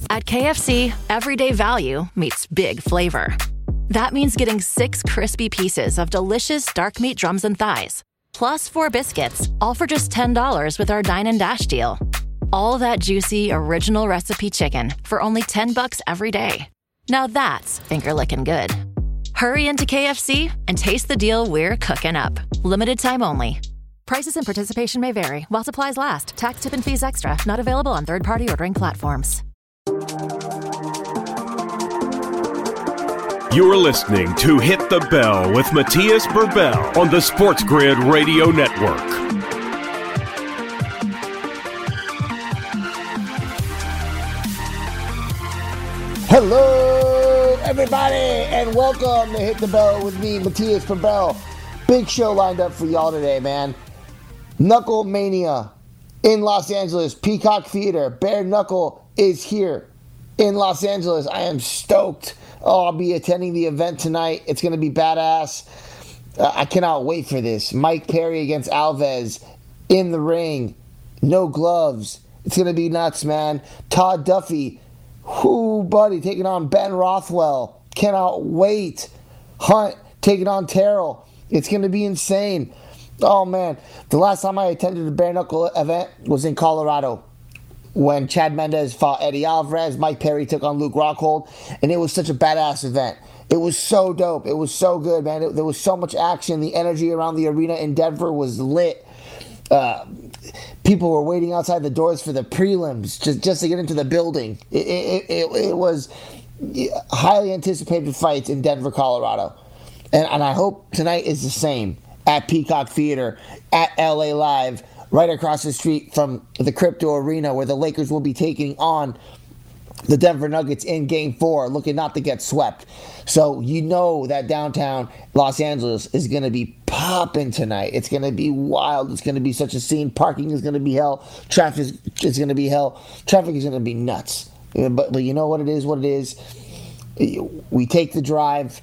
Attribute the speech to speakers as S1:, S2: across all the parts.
S1: At KFC, everyday value meets big flavor. That means getting 6 crispy pieces of delicious dark meat drums and thighs, plus 4 biscuits, all for just $10 with our Dine and Dash deal. All that juicy, original recipe chicken for only $10 every day. Now that's finger-licking good. Hurry into KFC and taste the deal we're cooking up. Limited time only. Prices and participation may vary while supplies last. Tax, tip, and fees extra. Not available on third-party ordering platforms.
S2: You're listening to Hit the Bell with Matthias Burbell on the Sports Grid Radio Network.
S3: Hello, everybody, and welcome to Hit the Bell with me, Matthias Burbell. Big show lined up for y'all today, man. Knuckle Mania in Los Angeles, Peacock Theater. Bare Knuckle is here in Los Angeles. I am stoked. Oh, I'll be attending the event tonight. It's going to be badass. I cannot wait for this. Mike Perry against Alves in the ring. No gloves. It's going to be nuts, man. Todd Duffy. Whoo, buddy, taking on Ben Rothwell. Cannot wait. Hunt taking on Terrell. It's going to be insane. Oh, man. The last time I attended a bare knuckle event was in Colorado when Chad Mendez fought Eddie Alvarez. Mike Perry took on Luke Rockhold, and it was such a badass event. It was so dope. It was so good, man. There was so much action. The energy around the arena in Denver was lit. People were waiting outside the doors for the prelims just to get into the building. It was highly anticipated fights in Denver, Colorado. And I hope tonight is the same at Peacock Theater, at LA Live, right across the street from the Crypto Arena, where the Lakers will be taking on the Denver Nuggets in Game 4, looking not to get swept. So you know that downtown Los Angeles is going to be popping tonight. It's going to be wild. It's going to be such a scene. Parking is going to be hell. Traffic is going to be hell. Traffic is going to be nuts. But you know what it is, We take the drive,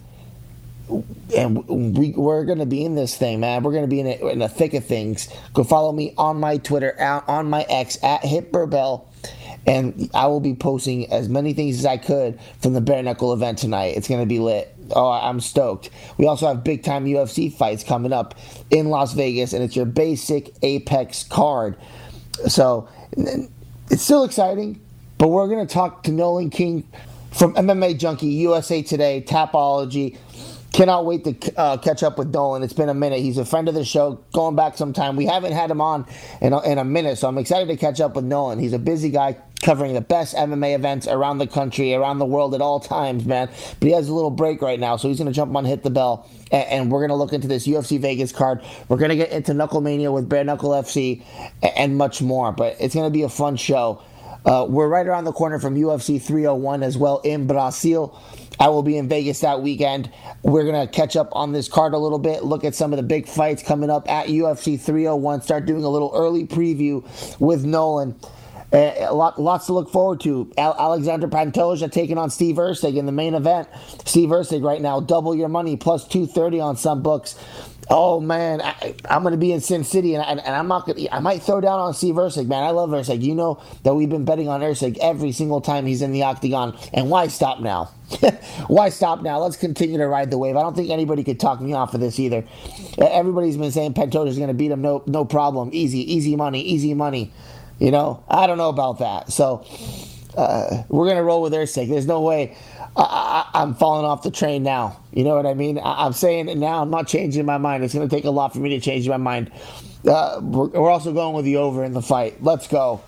S3: and we're going to be in this thing, man. We're going to be in the thick of things. Go follow me on my Twitter, on my X, at HitBurbell. And I will be posting as many things as I could from the bare knuckle event tonight. It's going to be lit. Oh, I'm stoked. We also have big time UFC fights coming up in Las Vegas, and it's your basic Apex card. So it's still exciting, but we're going to talk to Nolan King from MMA Junkie, USA Today, Tapology. Cannot wait to catch up with Nolan. It's been a minute. He's a friend of the show, going back some time. We haven't had him on in a minute, so I'm excited to catch up with Nolan. He's a busy guy covering the best MMA events around the country, around the world at all times, man. But he has a little break right now, so he's going to jump on Hit the Bell, and we're going to look into this UFC Vegas card. We're going to get into Knuckle Mania with Bare Knuckle FC and much more, but it's going to be a fun show. We're right around the corner from UFC 301 as well in Brazil. I will be in Vegas that weekend. We're going to catch up on this card a little bit, look at some of the big fights coming up at UFC 301, start doing a little early preview with Nolan. Lots to look forward to. Alexander Pantoja taking on Steve Erceg in the main event. Steve Erceg right now, double your money, plus 230 on some books. Oh man, I'm going to be in Sin City, and I'm not going. I might throw down on Steve Erceg, man. I love Erceg. You know that we've been betting on Erceg every single time he's in the octagon. And why stop now? Why stop now? Let's continue to ride the wave. I don't think anybody could talk me off of this either. Everybody's been saying Pantoja's going to beat him, no problem. Easy money. You know, I don't know about that. So we're going to roll with Erceg. There's no way I'm falling off the train now. You know what I mean? I'm saying it now. I'm not changing my mind. It's going to take a lot for me to change my mind. We're also going with the over in the fight. Let's go.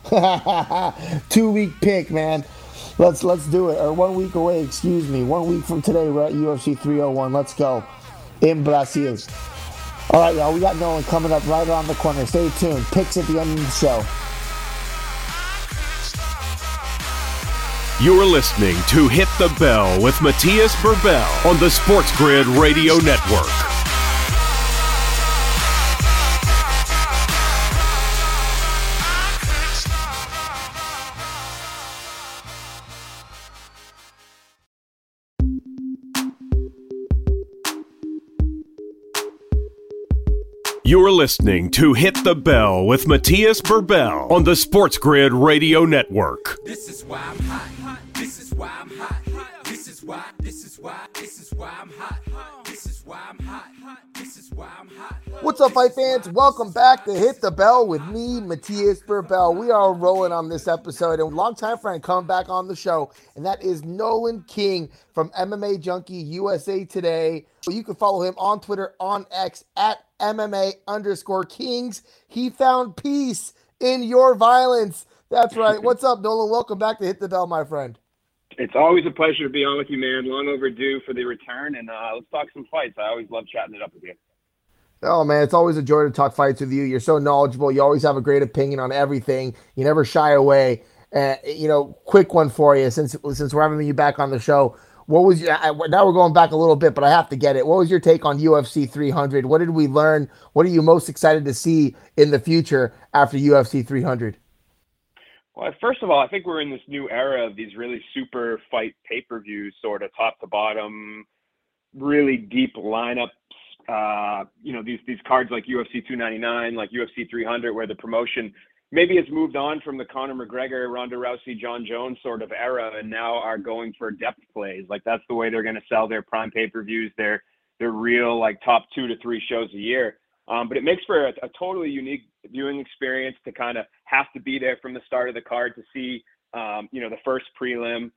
S3: 2-week pick, man. Let's do it. Or 1 week away, excuse me. 1 week from today, we're at UFC 301. Let's go. In Brazil. All right, y'all. We got Nolan coming up right around the corner. Stay tuned. Picks at the end of the show.
S2: You're listening to Hit the Bell with Matthias Burbell on the Sports Grid Radio Network. You're listening to Hit the Bell with Matthias Burbell on the Sports Grid Radio Network.
S4: This is why I'm hot. This is why I'm hot. This is why I'm hot. This is why I'm hot. This is why I'm hot.
S3: What's up, fight fans? Welcome back to Hit the Bell with me, Matthias Burbell. We are rolling on this episode, and longtime friend coming back on the show, and that is Nolan King from MMA Junkie USA Today. You can follow him on Twitter, on X, at MMA_Kings. He found peace in your violence. That's right. What's up, Nolan? Welcome back to Hit the Bell, my friend.
S5: It's always a pleasure to be on with you, man. Long overdue for the return, and let's talk some fights. I always love chatting it up with you.
S3: Oh, man, it's always a joy to talk fights with you. You're so knowledgeable. You always have a great opinion on everything. You never shy away. Quick one for you, since we're having you back on the show. What was now we're going back a little bit, but I have to get it. What was your take on UFC 300? What did we learn? What are you most excited to see in the future after UFC 300?
S5: Well, first of all, I think we're in this new era of these really super fight pay-per-views, sort of top to bottom, really deep lineups. These cards like UFC 299, like UFC 300, where the promotion maybe has moved on from the Conor McGregor, Ronda Rousey, John Jones sort of era, and now are going for depth plays. Like, that's the way they're going to sell their prime pay-per-views. They're real, like, top 2 to 3 shows a year. But it makes for a totally unique viewing experience to kind of have to be there from the start of the card to see, the first prelim.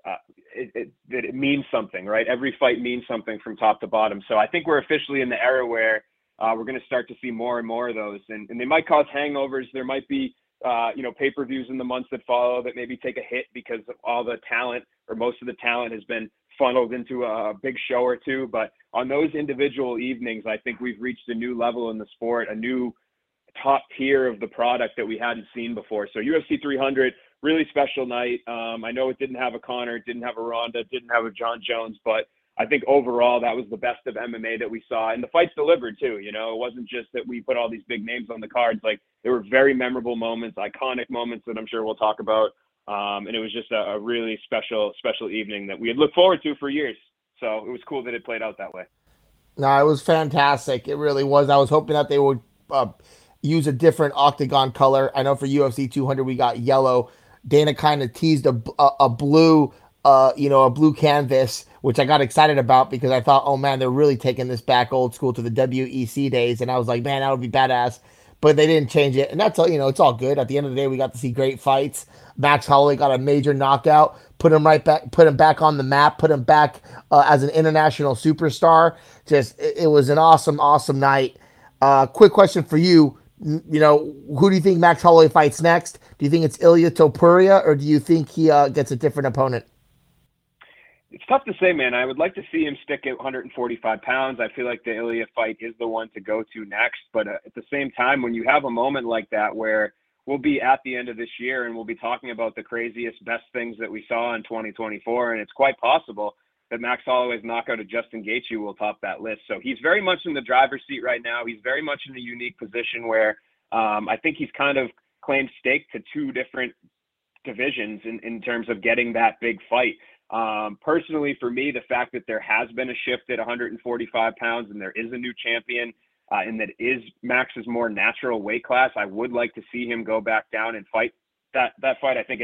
S5: That it means something, right? Every fight means something from top to bottom. So I think we're officially in the era where we're going to start to see more and more of those. And they might cause hangovers. There might be, pay-per-views in the months that follow that maybe take a hit because of all the talent, or most of the talent has been funneled into a big show or two. But on those individual evenings, I think we've reached a new level in the sport, a new top tier of the product that we hadn't seen before. So UFC 300, really special night. I know it didn't have a Conor, it didn't have a Ronda, it didn't have a John Jones, but I think overall that was the best of MMA that we saw. And the fights delivered too. It wasn't just that we put all these big names on the cards. Like, there were very memorable moments, iconic moments that I'm sure we'll talk about. And it was just a really special evening that we had looked forward to for years. So it was cool that it played out that way.
S3: No, it was fantastic. It really was. I was hoping that they would use a different octagon color. I know for UFC 200 we got yellow. Dana kind of teased a blue, a blue canvas, which I got excited about because I thought, oh man, they're really taking this back old school to the WEC days. And I was like, man, that would be badass. But they didn't change it. And that's all, it's all good. At the end of the day, we got to see great fights. Max Holloway got a major knockout, put him back on the map, put him back as an international superstar. It was an awesome, awesome night. Quick question for you. Who do you think Max Holloway fights next? Do you think it's Ilia Topuria, or do you think he gets a different opponent?
S5: It's tough to say, man. I would like to see him stick at 145 pounds. I feel like the Ilia fight is the one to go to next. But at the same time, when you have a moment like that where we'll be at the end of this year and we'll be talking about the craziest, best things that we saw in 2024, and it's quite possible that Max Holloway's knockout of Justin Gaethje will top that list. So he's very much in the driver's seat right now. He's very much in a unique position where I think he's kind of claimed stake to 2 different divisions in terms of getting that big fight. Personally, for me, the fact that there has been a shift at 145 pounds and there is a new champion and that is Max's more natural weight class, I would like to see him go back down and fight that fight. I think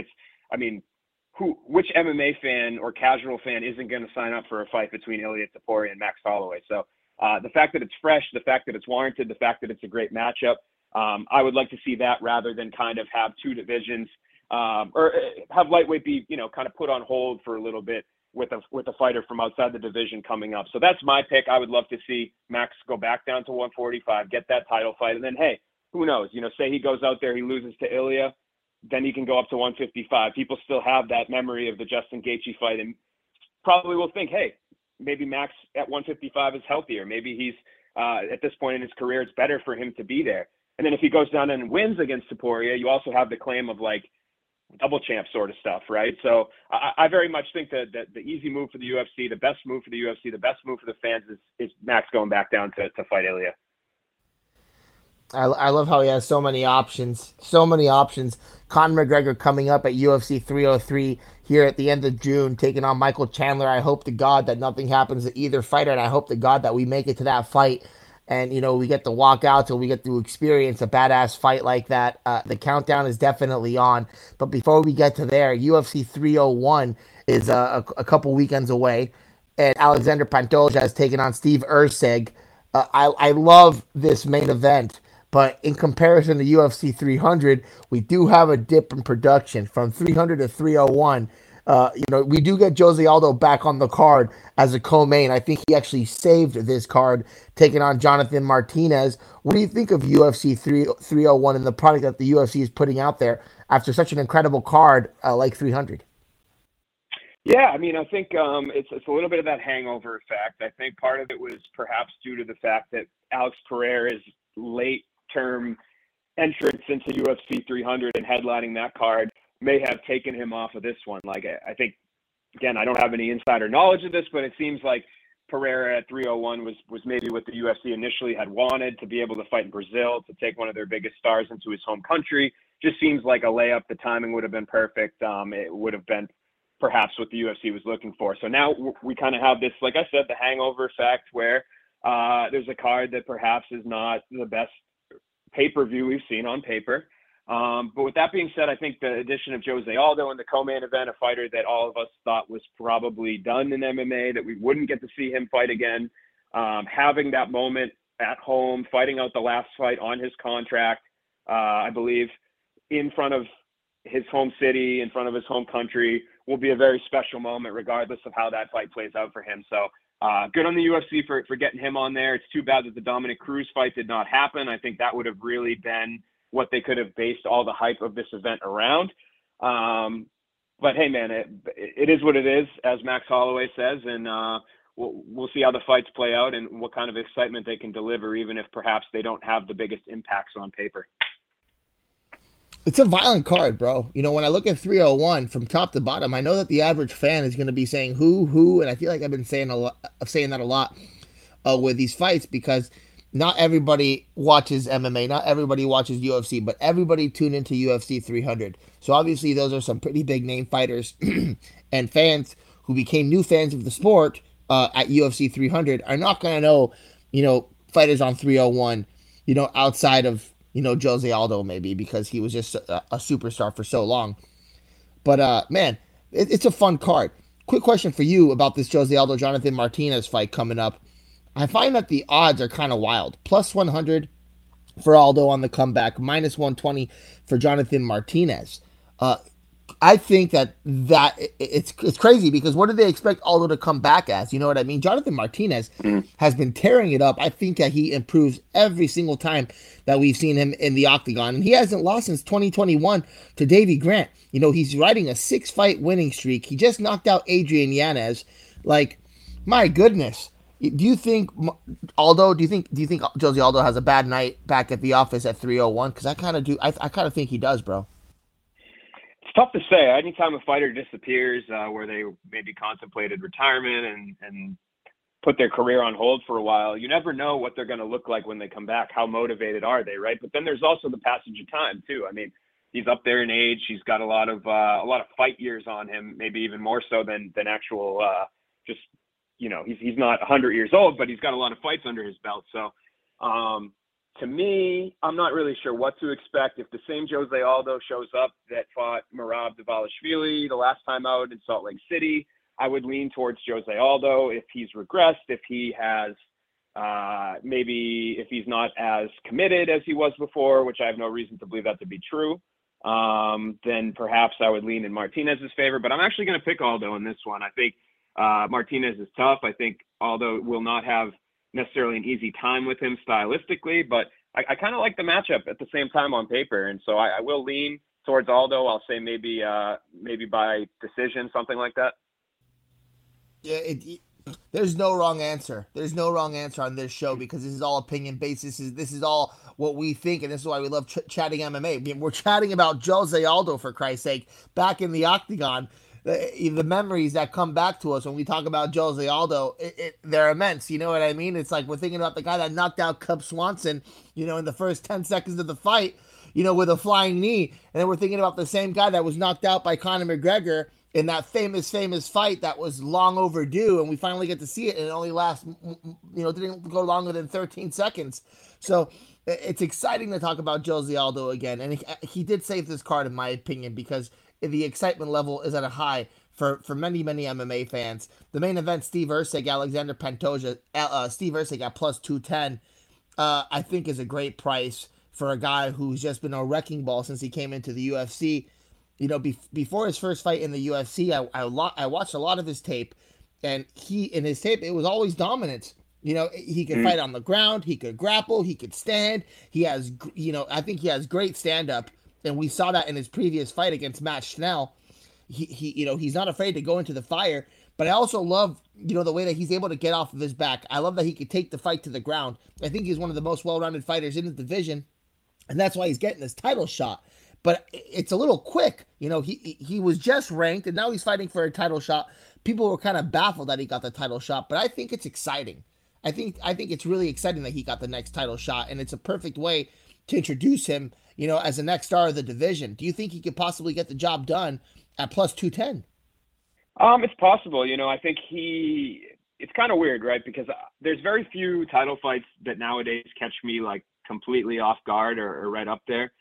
S5: which MMA fan or casual fan isn't going to sign up for a fight between Ilia Topuria and Max Holloway? So the fact that it's fresh, the fact that it's warranted, the fact that it's a great matchup, I would like to see that rather than kind of have 2 divisions or have lightweight be, kind of put on hold for a little bit with a fighter from outside the division coming up. So that's my pick. I would love to see Max go back down to 145, get that title fight, and then, hey, who knows? Say he goes out there, he loses to Ilia, then he can go up to 155. People still have that memory of the Justin Gaethje fight and probably will think, hey, maybe Max at 155 is healthier. Maybe he's at this point in his career, it's better for him to be there. And then if he goes down and wins against Topuria, you also have the claim of like double champ sort of stuff, right? So I very much think that the easy move for the UFC, the best move for the UFC, the best move for the fans is Max going back down to fight Ilia.
S3: I love how he has so many options. Conor McGregor coming up at UFC 303 here at the end of June, taking on Michael Chandler. I hope to God that nothing happens to either fighter, and I hope to God that we make it to that fight. and we get to walk out, so we get to experience a badass fight like that. The countdown is definitely on, but before we get to there, UFC 301 is a couple weekends away, and Alexander Pantoja has taken on Steve Erceg. I love this main event, but in comparison to UFC 300, we do have a dip in production from 300 to 301. We do get Jose Aldo back on the card as a co-main. I think he actually saved this card, taking on Jonathan Martinez. What do you think of UFC 301 and the product that the UFC is putting out there after such an incredible card like 300?
S5: Yeah, I mean, I think it's a little bit of that hangover effect. I think part of it was perhaps due to the fact that Alex Pereira's late-term entrance into UFC 300 and headlining that card may have taken him off of this one. Like, I think, again, I don't have any insider knowledge of this, but it seems like Pereira at 301 was maybe what the UFC initially had wanted, to be able to fight in Brazil, to take one of their biggest stars into his home country. Just seems like a layup. The timing would have been perfect. It would have been perhaps what the UFC was looking for. So now we kind of have this, like I said, the hangover effect, where there's a card that perhaps is not the best pay-per-view we've seen on paper. But with that being said, I think the addition of Jose Aldo in the co-main event, a fighter that all of us thought was probably done in MMA, that we wouldn't get to see him fight again, having that moment at home, fighting out the last fight on his contract, I believe, in front of his home city, in front of his home country, will be a very special moment regardless of how that fight plays out for him. So good on the UFC for getting him on there. It's too bad that the Dominic Cruz fight did not happen. I think that would have really been what they could have based all the hype of this event around. But hey, man, it is what it is, as Max Holloway says, and we'll see how the fights play out and what kind of excitement they can deliver, even if perhaps they don't have the biggest impacts on paper.
S3: It's a violent card, bro. When I look at 301 from top to bottom, I know that the average fan is going to be saying who, and I feel like I've been saying that a lot with these fights, because not everybody watches MMA, not everybody watches UFC, but everybody tuned into UFC 300. So obviously those are some pretty big name fighters, and fans who became new fans of the sport at UFC 300 are not going to know, fighters on 301, outside of Jose Aldo, maybe because he was just a superstar for so long. But man, it's a fun card. Quick question for you about this Jose Aldo Jonathan Martinez fight coming up. I find that the odds are kind of wild. Plus 100 for Aldo on the comeback, minus 120 for Jonathan Martinez. I think that it's crazy, because what did they expect Aldo to come back as? You know what I mean? Jonathan Martinez has been tearing it up. I think that he improves every single time that we've seen him in the octagon. And he hasn't lost since 2021 to Davey Grant. He's riding a 6-fight winning streak. He just knocked out Adrian Yanez. Like, my goodness. Do you think Aldo? Do you think Jose Aldo has a bad night back at the office at 301? Because I kind of do. I kind of think he does, bro.
S5: It's tough to say. Anytime a fighter disappears, where they maybe contemplated retirement and put their career on hold for a while, you never know what they're going to look like when they come back. How motivated are they, right? But then there's also the passage of time too. I mean, he's up there in age. He's got a lot of fight years on him, maybe even more so than actual just. He's not 100 years old, but he's got a lot of fights under his belt. So to me, I'm not really sure what to expect. If the same Jose Aldo shows up that fought Merab Dvalishvili the last time out in Salt Lake City, I would lean towards Jose Aldo. If he's regressed, if he has maybe if he's not as committed as he was before, which I have no reason to believe that to be true, then perhaps I would lean in Martinez's favor. But I'm actually going to pick Aldo in this one. I think Martinez is tough. I think Aldo will not have necessarily an easy time with him stylistically, but I kind of like the matchup at the same time on paper. And so I will lean towards Aldo. I'll say maybe by decision, something like that.
S3: Yeah, there's no wrong answer. There's no wrong answer on this show, because this is all opinion based. This is all what we think, and this is why we love chatting MMA. I mean, we're chatting about Jose Aldo, for Christ's sake, back in the octagon. The memories that come back to us when we talk about Jose Aldo, they're immense. You know what I mean? It's like we're thinking about the guy that knocked out Cub Swanson, in the first 10 seconds of the fight, with a flying knee. And then we're thinking about the same guy that was knocked out by Conor McGregor in that famous fight that was long overdue, and we finally get to see it, and it only lasts, didn't go longer than 13 seconds. So it's exciting to talk about Jose Aldo again, and he did save this card, in my opinion, because the excitement level is at a high for many MMA fans. The main event, Steve Erceg, Alexander Pantoja. Steve Erceg at plus 210, I think is a great price for a guy who's just been a wrecking ball since he came into the UFC. Before his first fight in the UFC, I watched a lot of his tape, and in his tape, it was always dominance. He could fight on the ground, he could grapple, he could stand. He has, I think he has great stand-up, and we saw that in his previous fight against Matt Schnell. He's not afraid to go into the fire, but I also love, the way that he's able to get off of his back. I love that he could take the fight to the ground. I think he's one of the most well-rounded fighters in the division, and that's why he's getting this title shot. But it's a little quick. He was just ranked, and now he's fighting for a title shot. People were kind of baffled that he got the title shot, but I think it's exciting. I think it's really exciting that he got the next title shot, and it's a perfect way to introduce him, as the next star of the division. Do you think he could possibly get the job done at plus 210?
S5: It's possible. I think it's kind of weird, right? Because there's very few title fights that nowadays catch me like completely off guard or right up there.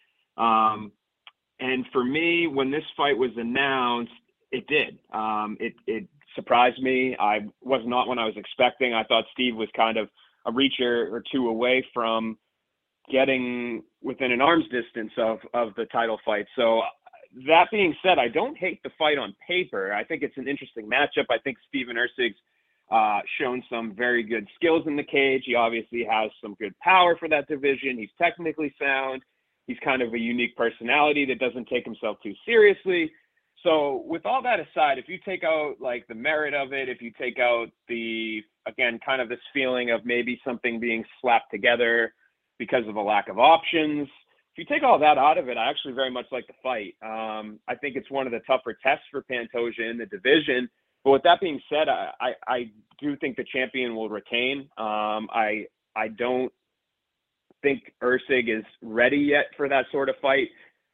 S5: And for me, when this fight was announced, it did. It surprised me. I was not what I was expecting. I thought Steve was kind of a reacher or two away from getting within an arm's distance of the title fight. So that being said, I don't hate the fight on paper. I think it's an interesting matchup. I think Steven Erceg's shown some very good skills in the cage. He obviously has some good power for that division. He's technically sound. He's kind of a unique personality that doesn't take himself too seriously. So with all that aside, if you take out like the merit of it, if you take out kind of this feeling of maybe something being slapped together because of a lack of options, if you take all that out of it, I actually very much like the fight. I think it's one of the tougher tests for Pantoja in the division. But with that being said, I do think the champion will retain. I don't think Erceg is ready yet for that sort of fight.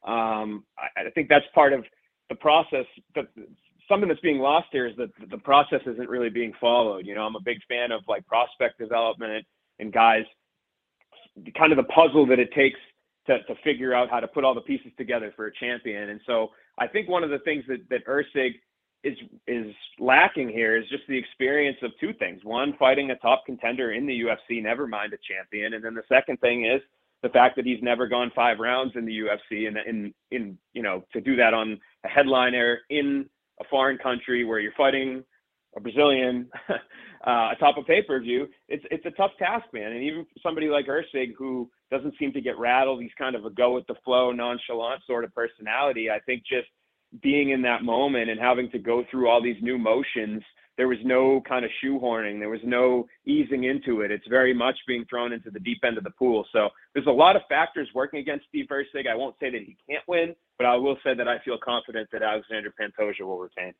S5: I think that's part of the process. Something that's being lost here is that the process isn't really being followed. I'm a big fan of like prospect development and guys, kind of the puzzle that it takes to figure out how to put all the pieces together for a champion. And so I think one of the things that Erceg is lacking here is just the experience of two things. One, fighting a top contender in the UFC, never mind a champion. And then the second thing is the fact that he's never gone 5 rounds in the UFC, and to do that on a headliner in a foreign country where you're fighting a Brazilian atop a pay-per-view, it's a tough task, man. And even for somebody like Erceg, who doesn't seem to get rattled, he's kind of a go with the flow, nonchalant sort of personality. I think just being in that moment and having to go through all these new motions, there was no kind of shoehorning. There was no easing into it. It's very much being thrown into the deep end of the pool. So there's a lot of factors working against Steve Erceg. I won't say that he can't win, but I will say that I feel confident that Alexander Pantoja will retain.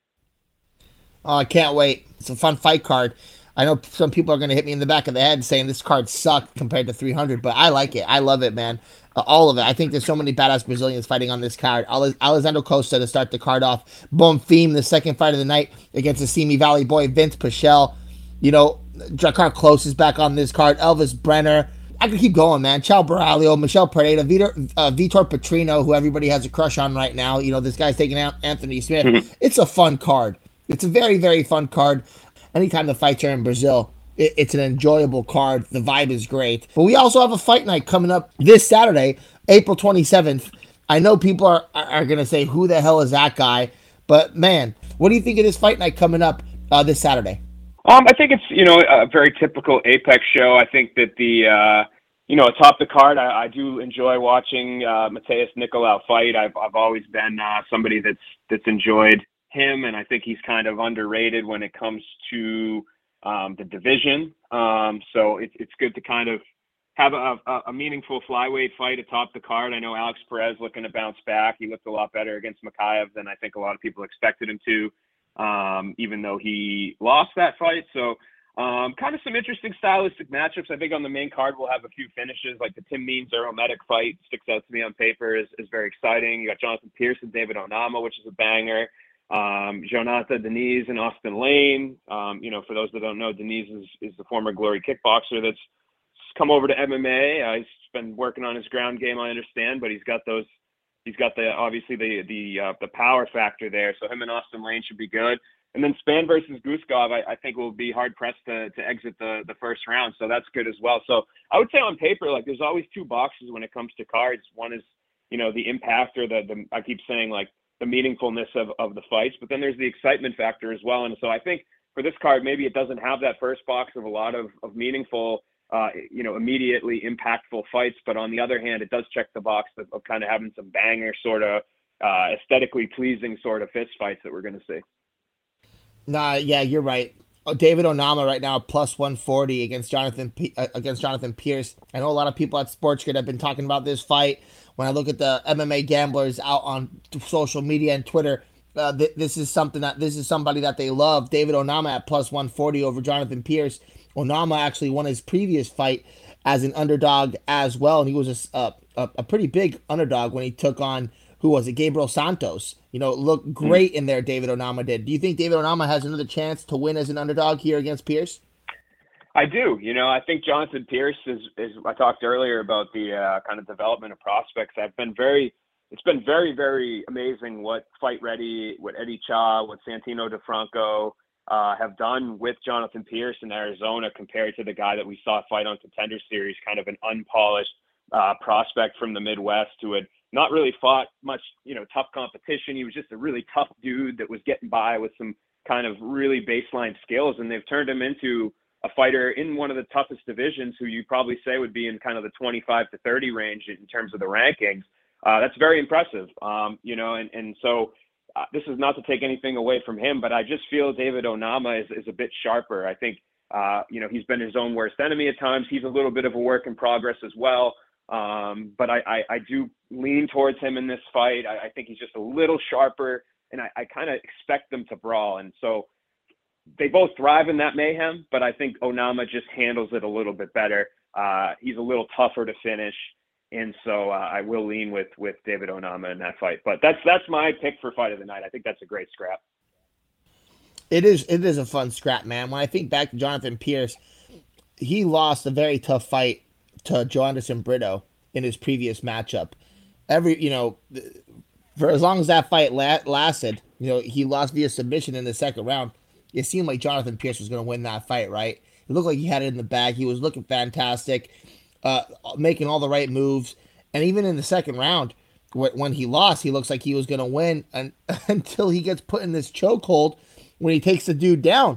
S3: Oh, I can't wait. It's a fun fight card. I know some people are going to hit me in the back of the head saying this card sucked compared to 300, but I like it. I love it, man. All of it. I think there's so many badass Brazilians fighting on this card. Alessandro Costa to start the card off. Bonfim, the second fight of the night against the Simi Valley boy, Vince Pichel. Drakkar Klose is back on this card. Elvis Brenner. I could keep going, man. Chao Baralio, Michel Pereira, Vitor Petrino, who everybody has a crush on right now. This guy's taking out Anthony Smith. Mm-hmm. It's a fun card. It's a very, very fun card. Anytime the fights are in Brazil, it's an enjoyable card. The vibe is great. But we also have a fight night coming up this Saturday, April 27th. I know people are going to say, who the hell is that guy? But, man, what do you think of this fight night coming up this Saturday?
S5: I think it's, a very typical Apex show. I think that atop the card, I do enjoy watching Mateus Nicolau fight. I've always been somebody that's enjoyed him, and I think he's kind of underrated when it comes to the division. So it's good to kind of have a meaningful flyweight fight atop the card. I know Alex Perez looking to bounce back. He looked a lot better against Makayev than I think a lot of people expected him to, even though he lost that fight. So kind of some interesting stylistic matchups. I think on the main card we'll have a few finishes, like the Tim Means Errol Medic fight sticks out to me on paper is very exciting. You got Jonathan Pearson, David Onama, which is a banger. Jonathan Deniz and Austin Lane. For those that don't know, Deniz is the former Glory kickboxer that's come over to MMA. He's been working on his ground game, I understand, but he's got obviously the power factor there. So him and Austin Lane should be good. And then Spann versus Guskov, I think will be hard pressed to exit the first round. So that's good as well. So I would say on paper, like there's always two boxes when it comes to cards. One is, the impact or the I keep saying like the meaningfulness of the fights, but then there's the excitement factor as well. And so I think for this card, maybe it doesn't have that first box of a lot of meaningful, immediately impactful fights. But on the other hand, it does check the box of kind of having some banger sort of aesthetically pleasing sort of fist fights that we're going to see.
S3: Nah, yeah, you're right. David Onama right now plus 140 against Jonathan Pierce. I know a lot of people at SportsGrid have been talking about this fight. When I look at the MMA gamblers out on social media and Twitter, this is somebody that they love. David Onama at plus 140 over Jonathan Pierce. Onama actually won his previous fight as an underdog as well, and he was a pretty big underdog when he took on, who was it, Gabriel Santos. Looked great in there, David Onama did. Do you think David Onama has another chance to win as an underdog here against Pierce?
S5: I do. I think Jonathan Pierce is I talked earlier about the kind of development of prospects. It's been very, very amazing what Fight Ready, what Eddie Cha, what Santino DeFranco have done with Jonathan Pierce in Arizona compared to the guy that we saw fight on Contender Series, kind of an unpolished prospect from the Midwest who had not really fought much, tough competition. He was just a really tough dude that was getting by with some kind of really baseline skills, and they've turned him into a fighter in one of the toughest divisions who you probably say would be in kind of the 25 to 30 range in terms of the rankings. That's very impressive, and so this is not to take anything away from him, but I just feel David Onama is a bit sharper. I think, he's been his own worst enemy at times. He's a little bit of a work in progress as well. But I do lean towards him in this fight. I think he's just a little sharper, and I kind of expect them to brawl. And so they both thrive in that mayhem, but I think Onama just handles it a little bit better. He's a little tougher to finish. And so I will lean with David Onama in that fight. But that's my pick for fight of the night. I think that's a great scrap.
S3: It is a fun scrap, man. When I think back to Jonathan Pierce, he lost a very tough fight to Joanderson Brito in his previous matchup. For as long as that fight lasted, he lost via submission in the second round. It seemed like Jonathan Pierce was going to win that fight, right? It looked like he had it in the bag. He was looking fantastic, making all the right moves. And even in the second round, when he lost, he looks like he was going to win until he gets put in this chokehold when he takes the dude down.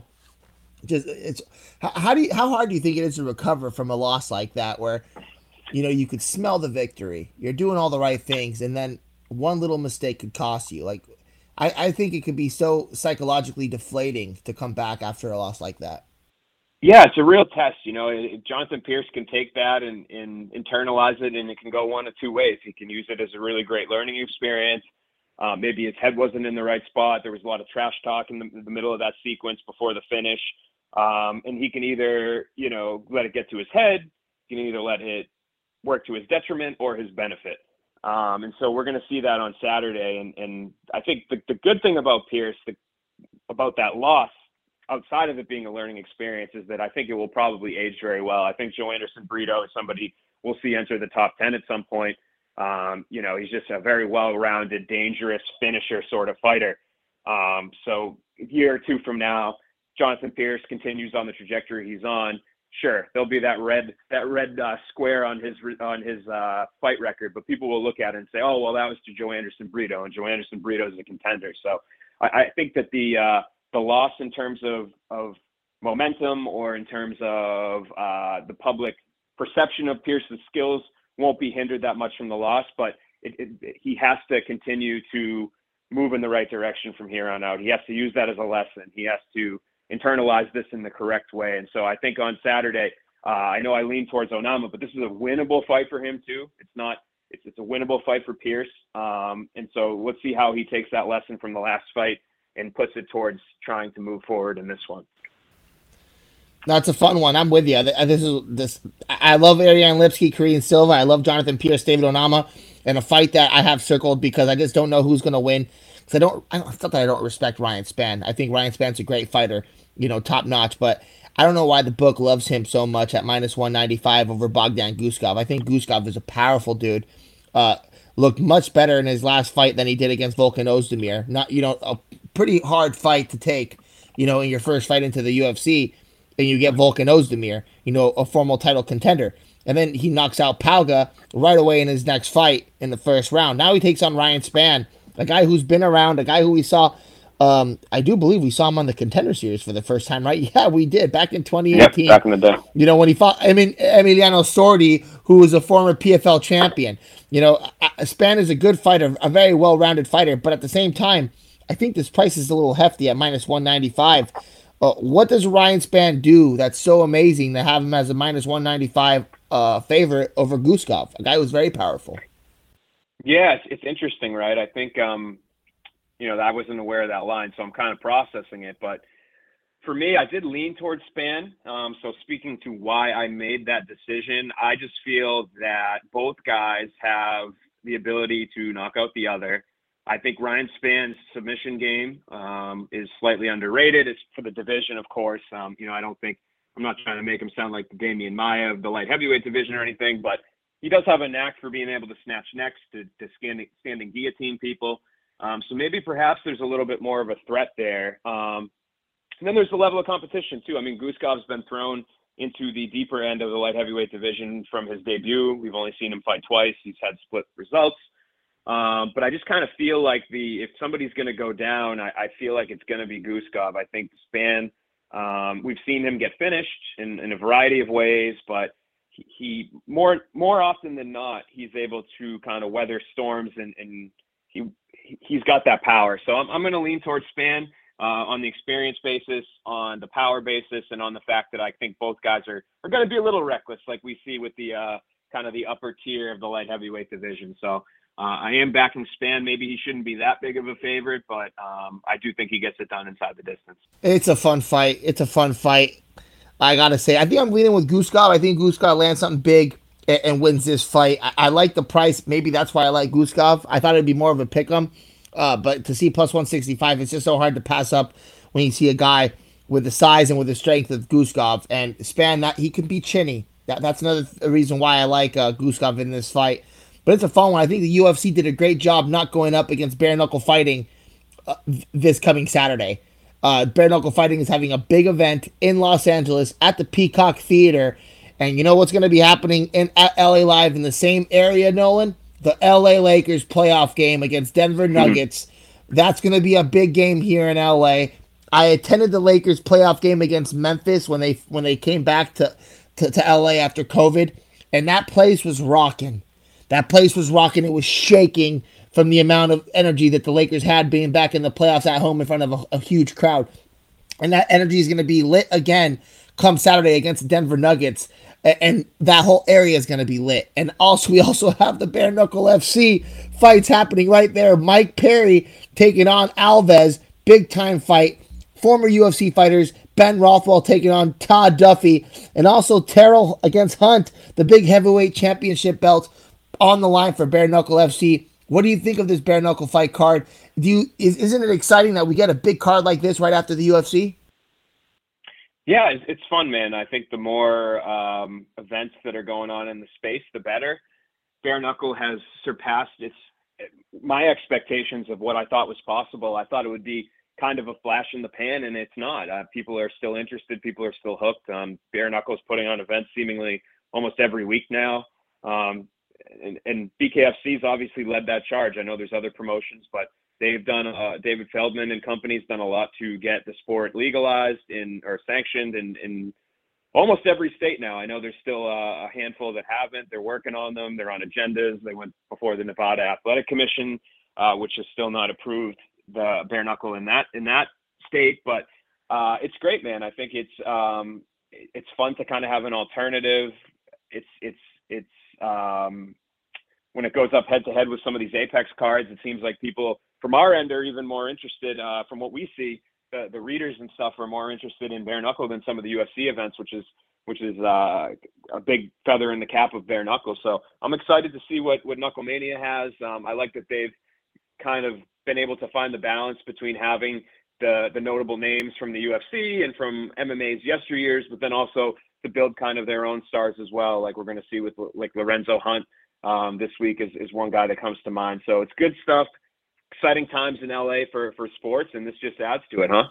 S3: How hard do you think it is to recover from a loss like that, where you could smell the victory, you're doing all the right things, and then one little mistake could cost you? Like, I think it could be so psychologically deflating to come back after a loss like that.
S5: Yeah, it's a real test. Jonathan Pierce can take that and internalize it, and it can go one of two ways. He can use it as a really great learning experience. Maybe his head wasn't in the right spot. There was a lot of trash talk in the middle of that sequence before the finish. And he can either, let it get to his head. He can either let it work to his detriment or his benefit. And so we're going to see that on Saturday. And I think the good thing about Pierce, about that loss, outside of it being a learning experience, is that I think it will probably age very well. I think Joanderson Brito is somebody we'll see enter the top 10 at some point. He's just a very well-rounded, dangerous finisher sort of fighter. So a year or two from now, Jonathan Pierce continues on the trajectory he's on. Sure, there'll be that red square on his fight record, but people will look at it and say, "Oh, well, that was to Joanderson Brito, and Joanderson Brito is a contender." So I think that the loss in terms of momentum or in terms of the public perception of Pierce's skills won't be hindered that much from the loss, but he has to continue to move in the right direction from here on out. He has to use that as a lesson. He has to internalize this in the correct way. And so I think on Saturday, I know I lean towards Onama, but this is a winnable fight for him too. It's a winnable fight for Pierce. And so let's see how he takes that lesson from the last fight and puts it towards trying to move forward in this one.
S3: That's a fun one. I'm with you. I love Ariane Lipski, Korean Silva. I love Jonathan Pierce, David Onama, and a fight that I have circled because I just don't know who's going to win. because it's not that I don't respect Ryan Spann. I think Ryan Spann's a great fighter, top notch, but I don't know why the book loves him so much at minus 195 over Bogdan Guskov. I think Guskov is a powerful dude. Looked much better in his last fight than he did against Volkan Ozdemir. Not, a pretty hard fight to take, in your first fight into the UFC, and you get Volkan Ozdemir, a formal title contender. And then he knocks out Palga right away in his next fight in the first round. Now he takes on Ryan Spann, a guy who's been around, a guy who we saw, I do believe we saw him on the Contender Series for the first time, right? Yeah, we did, back in 2018.
S5: Yep, back in the day.
S3: When he fought Emiliano Sordi, who was a former PFL champion. Spann is a good fighter, a very well-rounded fighter, but at the same time, I think this price is a little hefty at minus 195. What does Ryan Spann do that's so amazing to have him as a minus 195 favorite over Guskov, a guy who's very powerful?
S5: Yeah, it's interesting, right? I think, I wasn't aware of that line, so I'm kind of processing it. But for me, I did lean towards Spann. So speaking to why I made that decision, I just feel that both guys have the ability to knock out the other. I think Ryan Spann's submission game is slightly underrated. It's for the division, of course. I'm not trying to make him sound like the Damian Maia of the light heavyweight division or anything, but he does have a knack for being able to snatch necks, to standing guillotine people. So maybe perhaps there's a little bit more of a threat there. And then there's the level of competition too. I mean, Guskov's been thrown into the deeper end of the light heavyweight division from his debut. We've only seen him fight twice. He's had split results. But I just kind of feel like if somebody's going to go down, I feel like it's going to be Guskov. I think Spann, we've seen him get finished in a variety of ways, but he more often than not, he's able to kind of weather storms, and he's got that power. So I'm going to lean towards Spann on the experience basis, on the power basis, and on the fact that I think both guys are going to be a little reckless, like we see with the kind of the upper tier of the light heavyweight division. So I am backing Spann. Maybe he shouldn't be that big of a favorite, but I do think he gets it done inside the distance.
S3: It's a fun fight. I got to say, I think I'm leaning with Guskov. I think Guskov lands something big and wins this fight. I like the price. Maybe that's why I like Guskov. I thought it'd be more of a pick'em, but to see plus 165, it's just so hard to pass up when you see a guy with the size and with the strength of Guskov. And Spann, that he can be chinny. That's another reason why I like Guskov in this fight. But it's a fun one. I think the UFC did a great job not going up against bare knuckle fighting this coming Saturday. Bare knuckle fighting is having a big event in Los Angeles at the Peacock Theater. And you know what's going to be happening at LA Live in the same area, Nolan? The LA Lakers playoff game against Denver Nuggets. That's going to be a big game here in LA. I attended the Lakers playoff game against Memphis when they came back to LA after COVID. And that place was rocking. It was shaking from the amount of energy that the Lakers had being back in the playoffs at home in front of a huge crowd. And that energy is going to be lit again come Saturday against the Denver Nuggets. And that whole area is going to be lit. And also, we also have the Bare Knuckle FC fights happening right there. Mike Perry taking on Alves. Big time fight. Former UFC fighters. Ben Rothwell taking on Todd Duffy. And also Terrell against Hunt. The big heavyweight championship belt on the line for Bare Knuckle FC. What do you think of this Bare Knuckle fight card? Isn't it exciting that we get a big card like this right after the UFC?
S5: Yeah, it's fun, man. I think the more events that are going on in the space, the better. Bare Knuckle has surpassed my expectations of what I thought was possible. I thought it would be kind of a flash in the pan, and it's not. People are still interested. People are still hooked. Bare Knuckle is putting on events seemingly almost every week now. And BKFC's obviously led that charge. I know there's other promotions, but they've done, David Feldman and company's done a lot to get the sport legalized or sanctioned in almost every state now. I know there's still a handful that haven't. They're working on them. They're on agendas. They went before the Nevada Athletic Commission, which has still not approved the bare knuckle in that state. But it's great, man. I think it's fun to kind of have an alternative. It's when it goes up head to head with some of these Apex cards, it seems like people from our end are even more interested. From what we see, the readers and stuff are more interested in bare knuckle than some of the UFC events, which is a big feather in the cap of bare knuckle. So I'm excited to see what Knuckle Mania has. I like that they've kind of been able to find the balance between having the notable names from the UFC and from MMA's yesteryears, but then also to build kind of their own stars as well. Like we're going to see with like Lorenzo Hunt this week is one guy that comes to mind. So it's good stuff. Exciting times in LA for sports, and this just adds to it, huh?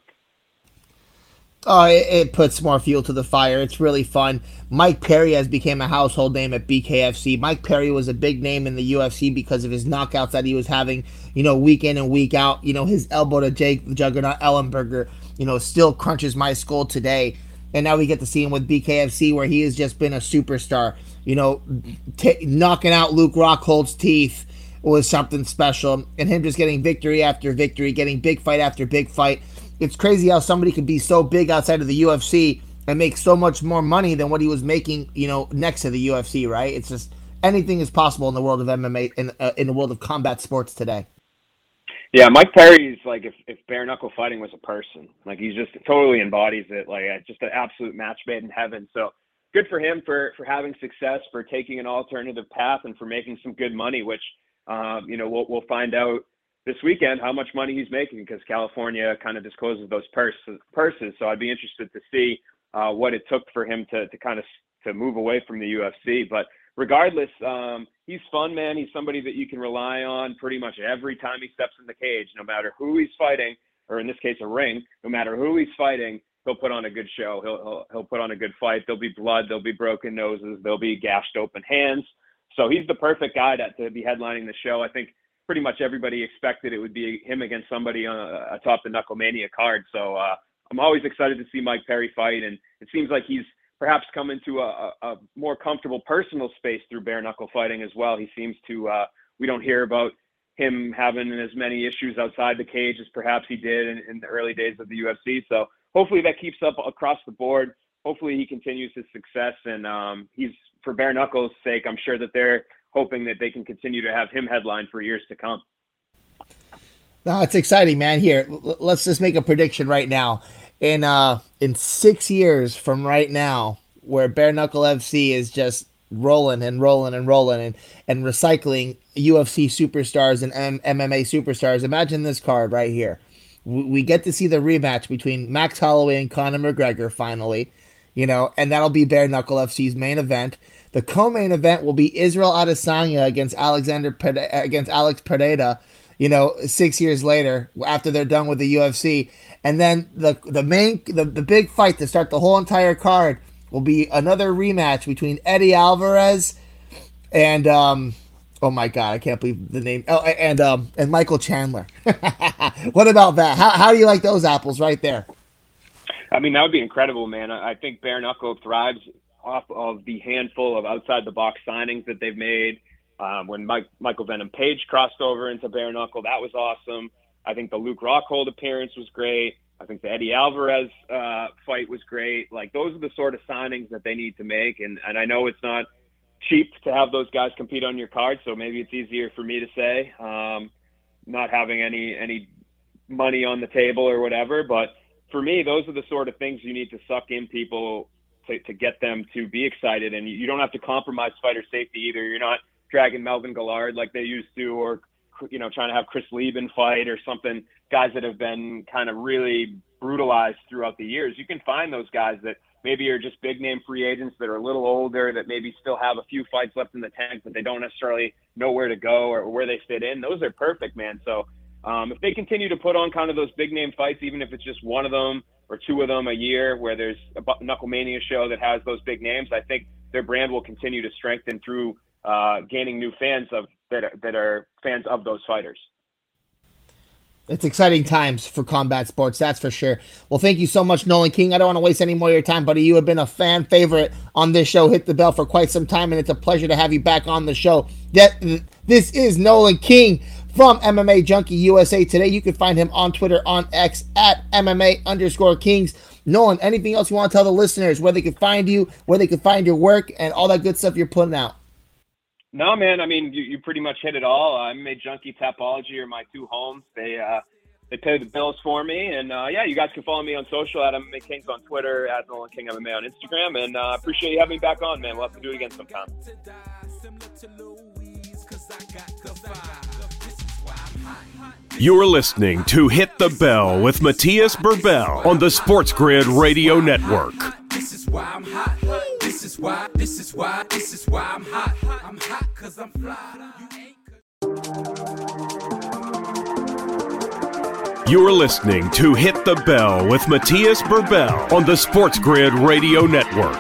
S3: Oh, it puts more fuel to the fire. It's really fun. Mike Perry has become a household name at BKFC. Mike Perry was a big name in the UFC because of his knockouts that he was having, week in and week out. His elbow to Jake the Juggernaut Ellenberger, still crunches my skull today. And now we get to see him with BKFC, where he has just been a superstar. Knocking out Luke Rockhold's teeth was something special. And him just getting victory after victory, getting big fight after big fight. It's crazy how somebody could be so big outside of the UFC and make so much more money than what he was making, next to the UFC, right? It's just anything is possible in the world of MMA, in the world of combat sports today.
S5: Yeah, Mike Perry's like if bare knuckle fighting was a person, like he just totally embodies it, like just an absolute match made in heaven. So good for him for having success, for taking an alternative path, and for making some good money, which we'll find out this weekend how much money he's making, because California kind of discloses those purses. So I'd be interested to see what it took for him to move away from the UFC. But regardless, he's fun, man. He's somebody that you can rely on pretty much every time he steps in the cage, no matter who he's fighting, or in this case, a ring. No matter who he's fighting, he'll put on a good show. He'll put on a good fight. There'll be blood. There'll be broken noses. There'll be gashed open hands. So he's the perfect guy to be headlining the show. I think pretty much everybody expected it would be him against somebody atop the Knucklemania card. So I'm always excited to see Mike Perry fight, and it seems like he's perhaps come into a more comfortable personal space through bare knuckle fighting as well. He seems to, we don't hear about him having as many issues outside the cage as perhaps he did in the early days of the UFC. So hopefully that keeps up across the board. Hopefully he continues his success, and he's, for bare knuckles' sake, I'm sure that they're hoping that they can continue to have him headline for years to come.
S3: No, it's exciting, man. Here, let's just make a prediction right now. In 6 years from right now, where Bare Knuckle FC is just rolling and recycling UFC superstars and MMA superstars, imagine this card right here. We get to see the rematch between Max Holloway and Conor McGregor finally, and that'll be Bare Knuckle FC's main event. The co-main event will be Israel Adesanya against Alex Pereira, 6 years later after they're done with the UFC. And then the big fight to start the whole entire card will be another rematch between Eddie Alvarez and oh my God, I can't believe the name. Oh, and Michael Chandler. What about that? How do you like those apples right there?
S5: I mean, that would be incredible, man. I think Bare Knuckle thrives off of the handful of outside the box signings that they've made. When Michael Venom Page crossed over into Bare Knuckle, that was awesome. I think the Luke Rockhold appearance was great. I think the Eddie Alvarez fight was great. Like, those are the sort of signings that they need to make. And I know it's not cheap to have those guys compete on your card, so maybe it's easier for me to say, not having any money on the table or whatever. But for me, those are the sort of things you need to suck in people to get them to be excited. And you don't have to compromise fighter safety either. You're not dragging Melvin Gillard like they used to, or trying to have Chris Lieben fight or something, guys that have been kind of really brutalized throughout the years. You can find those guys that maybe are just big name free agents that are a little older, that maybe still have a few fights left in the tank, but they don't necessarily know where to go or where they fit in. Those are perfect, man. So if they continue to put on kind of those big name fights, even if it's just one of them or two of them a year, where there's a Knucklemania show that has those big names, I think their brand will continue to strengthen through gaining new fans that are fans of those fighters.
S3: It's exciting times for combat sports, that's for sure. Well, thank you so much, Nolan King. I don't want to waste any more of your time, buddy. You have been a fan favorite on this show, Hit the Bell, for quite some time, and it's a pleasure to have you back on the show. This is Nolan King from MMA Junkie USA Today. You can find him on Twitter, on X, at MMA_Kings. Nolan, anything else you want to tell the listeners, where they can find you, where they can find your work, and all that good stuff you're putting out?
S5: No, man. I mean, you pretty much hit it all. MMA Junkie, Tapology are my two homes. They pay the bills for me. And, you guys can follow me on social at MMA Kings on Twitter, at Nolan King MMA on Instagram. And appreciate you having me back on, man. We'll have to do it again sometime.
S2: You're listening to Hit the Bell with Matthias Burbell on the Sports Grid Radio Network.
S4: This is why I'm hot. This is why I'm hot. I'm hot 'cause I'm fly.
S2: You're listening to Hit the Bell with Matthias Burbell on the Sports Grid Radio Network.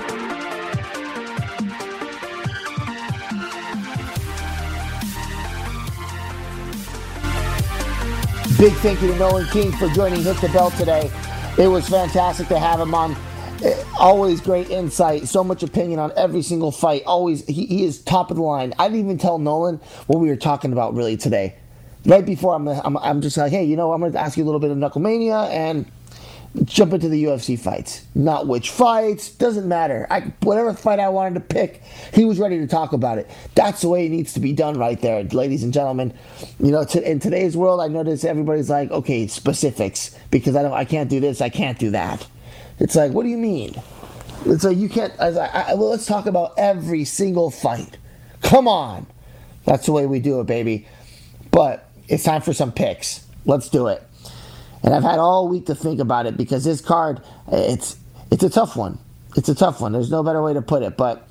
S3: Big thank you to Nolan King for joining Hit the Bell today. It was fantastic to have him on. Always great insight, so much opinion on every single fight. Always, he is top of the line. I didn't even tell Nolan what we were talking about really today. Right before I'm just like, hey, I'm going to ask you a little bit of Knucklemania and jump into the UFC fights. Not which fights, doesn't matter. Whatever fight I wanted to pick, he was ready to talk about it. That's the way it needs to be done right there, ladies and gentlemen. In today's world, I notice everybody's like, okay, specifics, because I can't do this, I can't do that. It's like, what do you mean? It's like, you can't, well, let's talk about every single fight. Come on. That's the way we do it, baby. But it's time for some picks. Let's do it. And I've had all week to think about it because this card, it's a tough one. It's a tough one. There's no better way to put it. But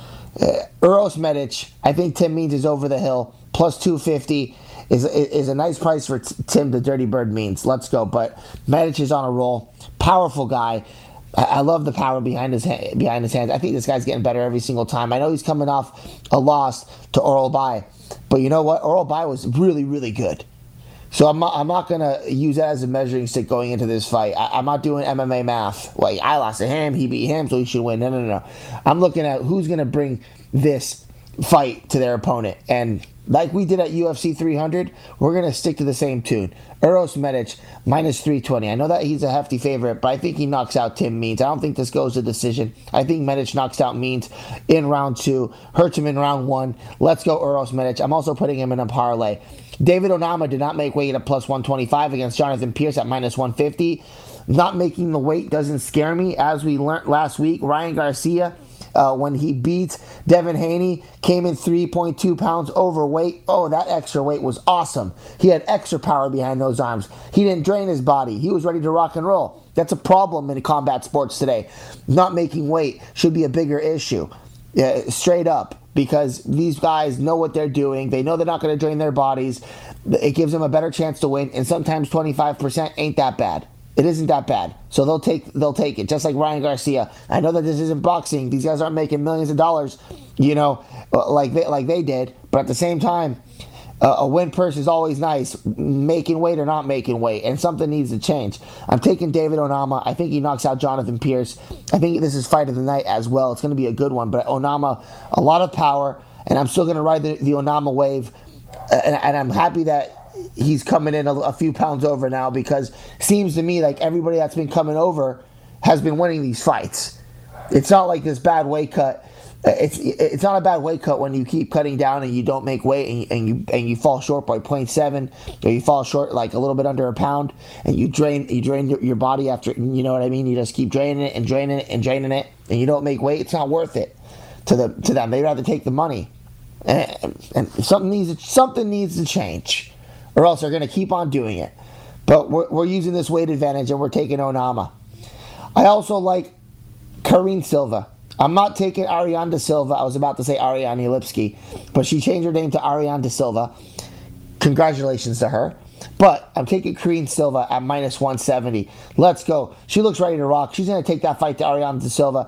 S3: Uros Medic, I think Tim Means is over the hill. Plus 250 is a nice price for Tim the Dirty Bird Means. Let's go. But Medic is on a roll. Powerful guy. I love the power behind his hands. I think this guy's getting better every single time. I know he's coming off a loss to Oral Bai. But you know what? Oral Bai was really, really good. So I'm not going to use that as a measuring stick going into this fight. I'm not doing MMA math. Like, I lost to him, he beat him, so he should win. No. I'm looking at who's going to bring this fight to their opponent. And like we did at UFC 300, we're going to stick to the same tune. Uros Medic, minus 320. I know that he's a hefty favorite, but I think he knocks out Tim Means. I don't think this goes to decision. I think Medic knocks out Means in round 2, hurts him in round 1. Let's go Uros Medic. I'm also putting him in a parlay. David Onama did not make weight at plus 125 against Jonathan Pierce at minus 150. Not making the weight doesn't scare me. As we learned last week, Ryan Garcia, when he beat Devin Haney, came in 3.2 pounds overweight. Oh, that extra weight was awesome. He had extra power behind those arms. He didn't drain his body. He was ready to rock and roll. That's a problem in combat sports today. Not making weight should be a bigger issue. Straight up. Because these guys know what they're doing. They know they're not going to drain their bodies. It gives them a better chance to win. And sometimes 25% ain't that bad. It isn't that bad. So they'll take it. Just like Ryan Garcia. I know that this isn't boxing. These guys aren't making millions of dollars, like they did. But at the same time, a win purse is always nice, making weight or not making weight, and something needs to change. I'm taking David Onama. I think he knocks out Jonathan Pierce. I think this is fight of the night as well. It's going to be a good one, but Onama, a lot of power, and I'm still going to ride the Onama wave, and I'm happy that he's coming in a few pounds over now, because it seems to me like everybody that's been coming over has been winning these fights. It's not like this bad weight cut. It's not a bad weight cut when you keep cutting down and you don't make weight and you fall short by 0.7, or you fall short like a little bit under a pound, and you drain your body after, you know what I mean? You just keep draining it, and you don't make weight. It's not worth it to them. They'd rather take the money, and something needs to change, or else they're going to keep on doing it. But we're using this weight advantage, and we're taking Onama. I also like Karine Silva. I'm not taking Ariane De Silva. I was about to say Ariane Lipski, but she changed her name to Ariane De Silva. Congratulations to her. But I'm taking Karine Silva at minus 170. Let's go. She looks ready to rock. She's going to take that fight to Ariane De Silva.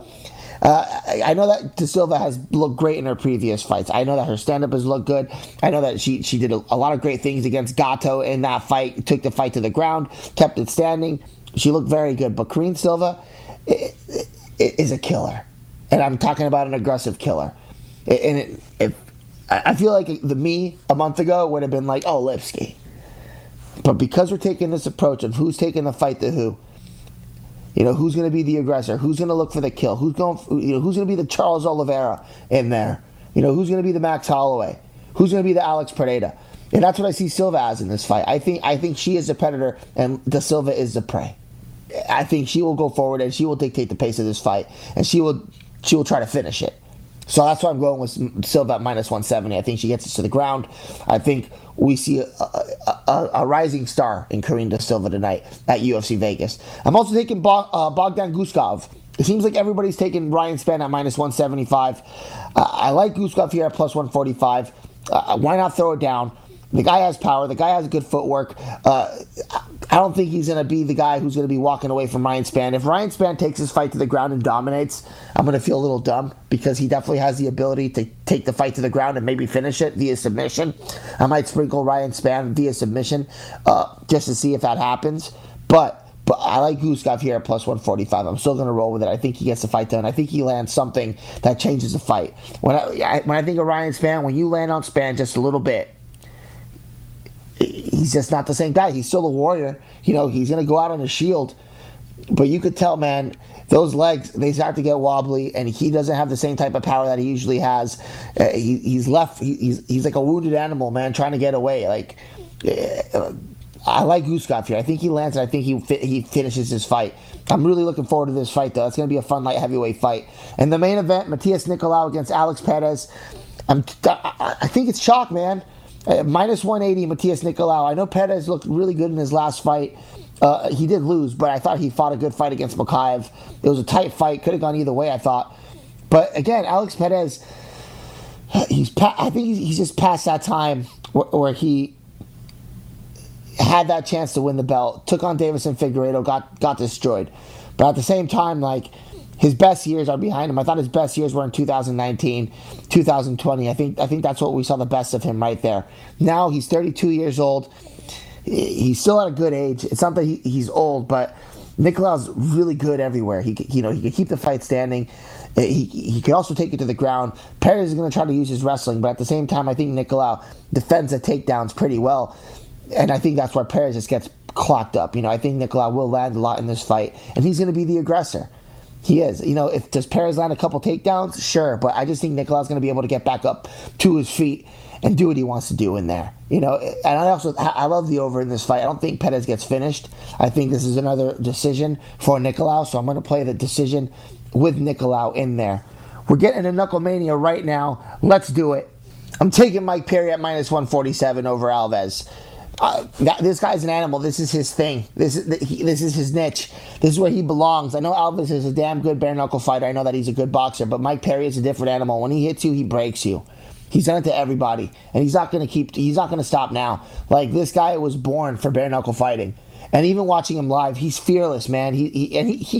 S3: I know that De Silva has looked great in her previous fights. I know that her stand-up has looked good. I know that she did a lot of great things against Gato in that fight, took the fight to the ground, kept it standing. She looked very good. But Karine Silva is a killer. And I'm talking about an aggressive killer. I feel like me a month ago would have been like, oh, Lipski. But because we're taking this approach of who's taking the fight to who, who's going to be the aggressor, who's going to look for the kill, who's going to be the Charles Oliveira in there, who's going to be the Max Holloway, who's going to be the Alex Pereira. And that's what I see Silva as in this fight. I think she is the predator and De Silva is the prey. I think she will go forward and she will dictate the pace of this fight, and she will try to finish it. So that's why I'm going with Silva at minus 170. I think she gets us to the ground. I think we see a rising star in Karine Da Silva tonight at UFC Vegas. I'm also taking Bogdan Guskov. It seems like everybody's taking Ryan Spann at minus 175. I like Guskov here at plus 145. Why not throw it down? The guy has power. The guy has good footwork. I don't think he's going to be the guy who's going to be walking away from Ryan Spann. If Ryan Spann takes his fight to the ground and dominates, I'm going to feel a little dumb because he definitely has the ability to take the fight to the ground and maybe finish it via submission. I might sprinkle Ryan Spann via submission just to see if that happens. But I like Guskov here at plus 145. I'm still going to roll with it. I think he gets the fight done. I think he lands something that changes the fight. When I think of Ryan Spann, when you land on Spann just a little bit, he's just not the same guy. He's still a warrior. He's going to go out on a shield. But you could tell, man, those legs, they start to get wobbly, and he doesn't have the same type of power that he usually has. He's left. He's like a wounded animal, man, trying to get away. I like Guskov here. I think he lands, and I think he finishes his fight. I'm really looking forward to this fight, though. It's going to be a fun light heavyweight fight. And the main event, Matias Nicolau against Alex Perez. I think it's chalk, man. Minus 180, Matias Nicolau. I know Perez looked really good in his last fight. He did lose, but I thought he fought a good fight against Mokaev. It was a tight fight. Could have gone either way, I thought. But again, Alex Perez, I think he's just past that time where he had that chance to win the belt. Took on Deiveson Figueiredo, got destroyed. But at the same time, his best years are behind him. I thought his best years were in 2019, 2020. I think that's what we saw the best of him right there. Now he's 32 years old. He's still at a good age. It's not that he's old, but Nicolau's really good everywhere. He can keep the fight standing. He can also take it to the ground. Perez is going to try to use his wrestling, but at the same time, I think Nicolau defends the takedowns pretty well. And I think that's where Perez just gets clocked up. I think Nicolau will land a lot in this fight, and he's going to be the aggressor. He is. Does Perez land a couple takedowns? Sure, but I just think Nicolau's going to be able to get back up to his feet and do what he wants to do in there. And I love the over in this fight. I don't think Perez gets finished. I think this is another decision for Nicolau, so I'm going to play the decision with Nicolau in there. We're getting into Knucklemania right now. Let's do it. I'm taking Mike Perry at minus 147 over Alves. This guy's an animal. This is his thing. This is his niche. This is where he belongs. I know Alves is a damn good bare knuckle fighter. I know that he's a good boxer, but Mike Perry is a different animal. When he hits you, he breaks you. He's done it to everybody, and he's not going to stop now. This guy was born for bare knuckle fighting, and even watching him live, he's fearless, man. He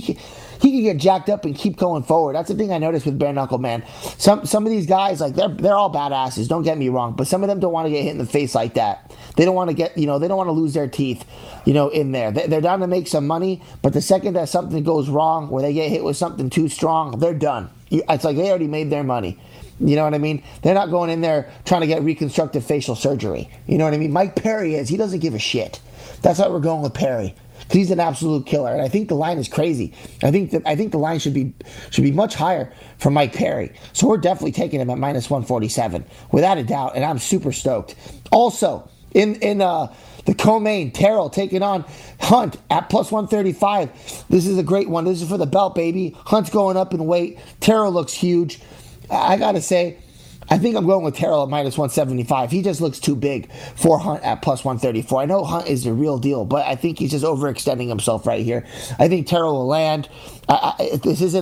S3: can get jacked up and keep going forward. That's the thing I noticed with bare knuckle, man. Some of these guys, they're all badasses. Don't get me wrong, but some of them don't want to get hit in the face like that. They don't want to they don't want to lose their teeth, in there. They're down to make some money, but the second that something goes wrong, where they get hit with something too strong, they're done. It's like they already made their money. You know what I mean? They're not going in there trying to get reconstructive facial surgery. You know what I mean? Mike Perry is. He doesn't give a shit. That's why we're going with Perry. Because he's an absolute killer. And I think the line is crazy. I think the line should be much higher for Mike Perry. So we're definitely taking him at minus 147. Without a doubt. And I'm super stoked. Also, in the co-main, Terrell taking on Hunt at plus 135. This is a great one. This is for the belt, baby. Hunt's going up in weight. Terrell looks huge. I got to say, I think I'm going with Terrell at minus 175. He just looks too big for Hunt at plus 134. I know Hunt is the real deal, but I think he's just overextending himself right here. I think Terrell will land. This isn't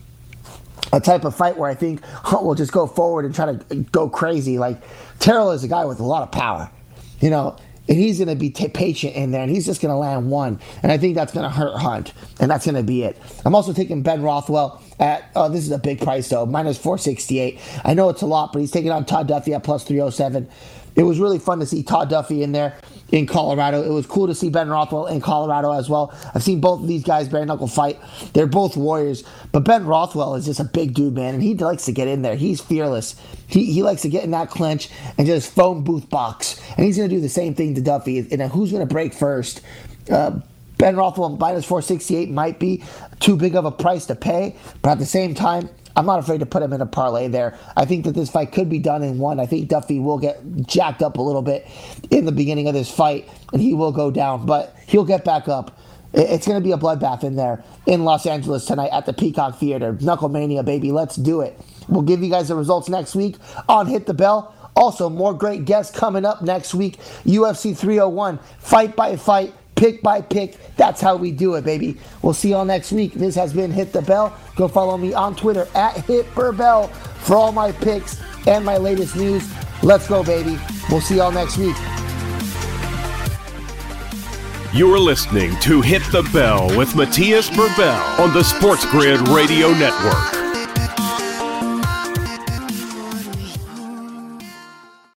S3: a type of fight where I think Hunt will just go forward and try to go crazy. Terrell is a guy with a lot of power, and he's going to be patient in there, and he's just going to land one. And I think that's going to hurt Hunt, and that's going to be it. I'm also taking Ben Rothwell at, this is a big price, though, minus 468. I know it's a lot, but he's taking on Todd Duffy at plus 307. It was really fun to see Todd Duffy in there in Colorado. It was cool to see Ben Rothwell in Colorado as well. I've seen both of these guys bare knuckle fight. They're both warriors, but Ben Rothwell is just a big dude, man, and he likes to get in there. He's fearless. He likes to get in that clinch and just phone booth box, and he's going to do the same thing to Duffy. And who's going to break first? Ben Rothwell minus 468 might be too big of a price to pay, but at the same time, I'm not afraid to put him in a parlay there. I think that this fight could be done in one. I think Duffy will get jacked up a little bit in the beginning of this fight, and he will go down, but he'll get back up. It's going to be a bloodbath in there in Los Angeles tonight at the Peacock Theater. Knucklemania, baby. Let's do it. We'll give you guys the results next week on Hit the Bell. Also, more great guests coming up next week. UFC 301, fight by fight, pick by pick. That's how we do it, baby. We'll see y'all next week. This has been Hit the Bell. Go follow me on Twitter at HitBurbell for all my picks and my latest news. Let's go, baby. We'll see y'all next week.
S2: You're listening to Hit the Bell with Matthias Burbell on the Sports Grid Radio Network.